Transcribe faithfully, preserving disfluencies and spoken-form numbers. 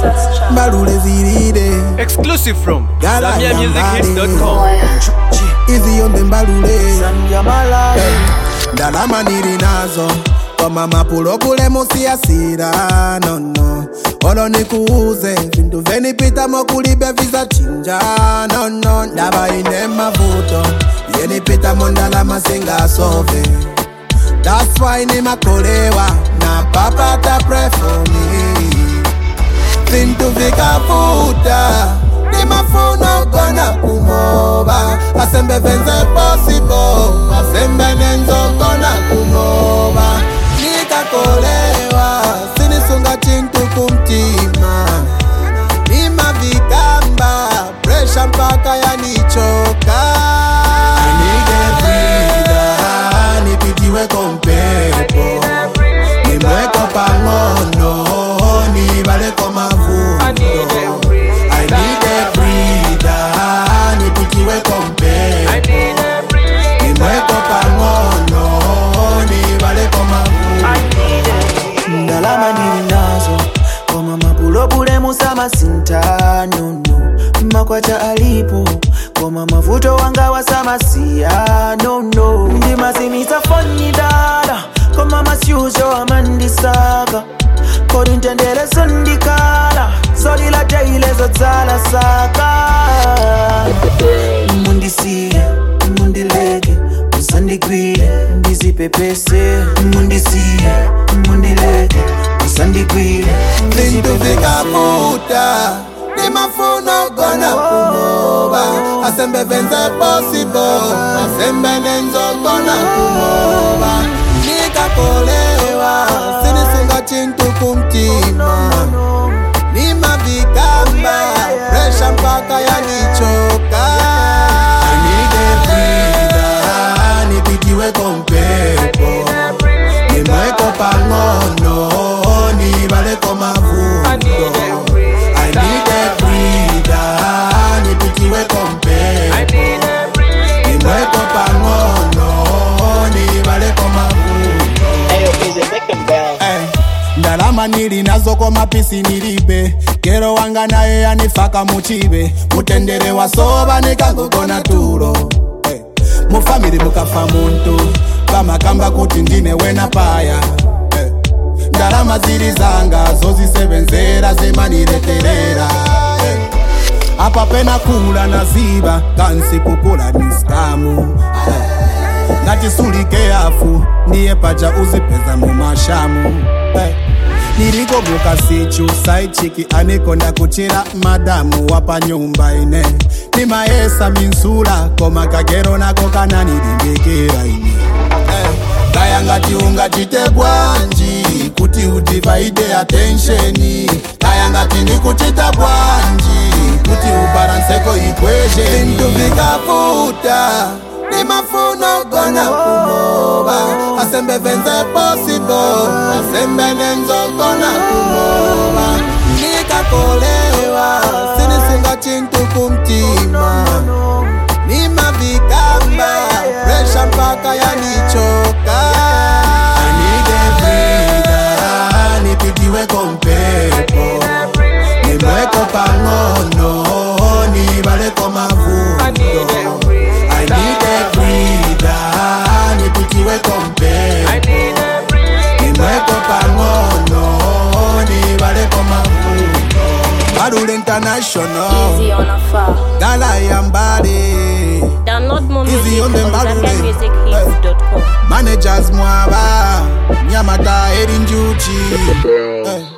Mbalule ziride. Exclusive from Zamia Music Hits dot com. Easy on the mbalule. Ndalama nili nazo kwa mama pulo kule musiasira no no. Olo nikuuze vindu venipita mokulibe visa chinja no no. Ndaba ine mavuto yenipita mondalama singa sove. That's why ni makolewa na papa ta pray for me. Vindu vikafuta ni mafuno kona kumoba. Asembe venze possible, asembe nenzo kona kumoba. Nikakolewa sinisunga chintu kumtima. Nima vikamba pressure mpaka yanichoka. I need a breather, nipitiwe kompepo. Nimweko pangono, nibaleko mavuno. I need a breather, nipitiwe kompepo. Nimweko pangono, nibaleko mavuno. Ndalama nili nazo kwa mama pulo bule musama sintano no. Makwacha alipo kwa mama vuto wanga wasama siya no no. Ndima simisa foni dada kwa mama siujo amandisaka. Kodi ntendele sundikala solila jaile zozala saka. Mundisi, mundileke usandigwile ndizipepese. Mundisi, mundileke usandigwile vindu vikafuta ni mafuno kona kumoba. Asembe venze possible, asembe nenzo kona kumoba. Nikakolewa sinisunga chintu kumtima. Nima vikamba pressure mpaka yanichoka. I need a breather, nipitiwe kompepo. Nimweko pangono, nibaleko mavuno. I need a breather, nipitiwe kompepo. Nimweko pangono, nibaleko mavuno. Ndalama nili nazo kwa mapisi nilipe. Kero wanga nae yanifaka muchibe. Mutendere wa soba nikangogona turo. Hey. Mufamili mukafa muntu bamakamba kuti ndine wena paya. Hey. Ndalama zili zanga zozisebenzera zemanireterera. Hey. Apa pena kula na ziba kansi kukula niskamu. Hey. Ngatisulike afu niye pacha uzipeza mu mashamu. Hey. Niriko mukasichu saichiki anekonda kuchira madamu wapa nyumba ine. Nima esa minsula koma kagero nako kana nirimbekera ine. Hey. Kaya ngati unga chite bwanji kuti udivaide attentioni. Kaya ngati nikuchita bwanji kuti ubalanseko equation. Vindu vikafuta ni mafuno kona kumoba. Asembe venze possible, asembe nenzo kona kumoba. Nikakolewa sinisunga chintu kumtima. Nima vikamba pressure mpaka yanichoka. I need a breather, nipitiwe kompepo. Nimweko pangono, nibaleko mavuno. I need a breather, nipitiwe kompepo. Nimweko pangono, nibaleko mavuno. Mbalule International, Easy on a far. Gala yambale. Download more Easy music on on the Mbalule. Zamia Music Hits dot com. Managers mwaba Nyamata erinjuchi. Hey.